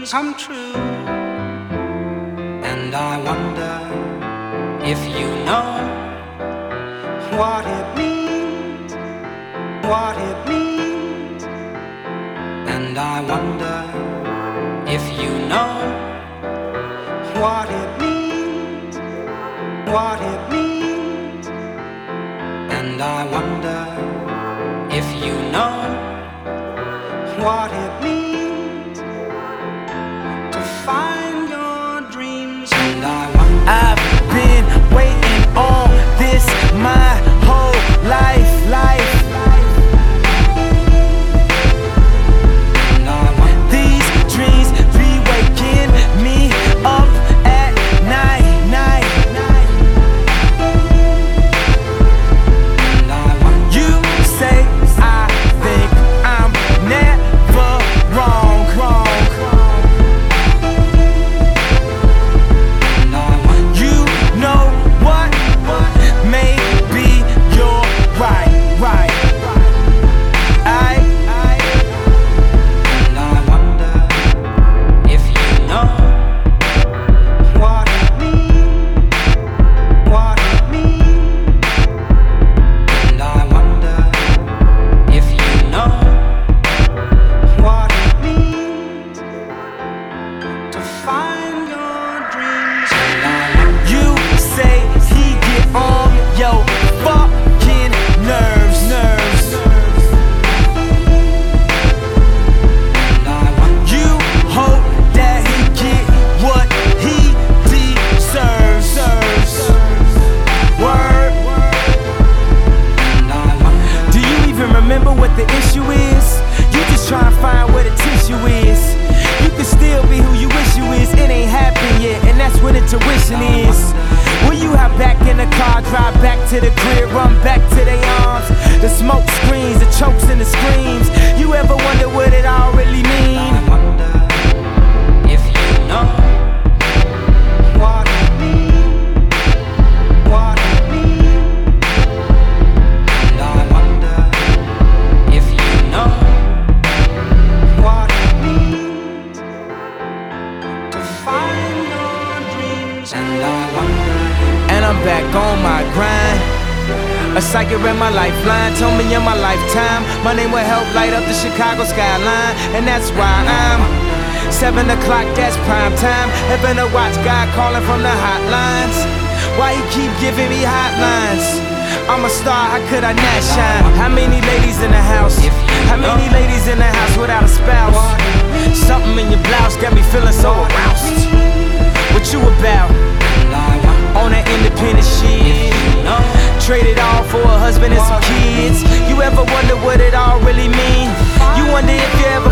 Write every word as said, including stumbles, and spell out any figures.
dreams come true. And I wonder if you know what it means, what it means. And I wonder if you know what it means, what it means. And I wonder if you know what it means to find your dreams. And I wonder, I've been waiting on this my whole life, life. and I wonder, These dreams be waking me up at night, night, night. and I wonder, You say I think I'm never wrong, wrong. and I wonder, You know what? Maybe you're right, right. I, I, and I wonder if you know what it means, what it means. And I wonder if you know what it means to find your dreams. And I wonder, you say he get on your fucking nerves, nerves. and I wonder, You hope that he get what he deserves, serves. Word. and I wonder, Do you even remember what the issue is? You just try and find where the tissue is. You can still be who you wish you is. It ain't happened yet, and that's what intuition is. Will you hop back in the car, drive back to the crib, run back to their arms? The smoke screens, the chokes and the screams. You ever wonder what it all really mean? I wonder if you know what it means, what it means. And I wonder if you know what it means to find your dreams. And I wonder, And I'm back on my grind. A psychic read my lifeline, told me in my lifetime my name will help light up the Chicago skyline. And that's why I'm seven o'clock, that's prime time. Heaven to watch God calling from the hotlines. Why he keep giving me hotlines? I'm a star, how could I not shine? How many ladies in the house? How many ladies in the house without a spouse? Something in your blouse got me feeling so aroused. What you about? and I wonder On that independent shit, if you know trade it all for a husband and some kids. You ever wonder what it all really mean? You wonder if you ever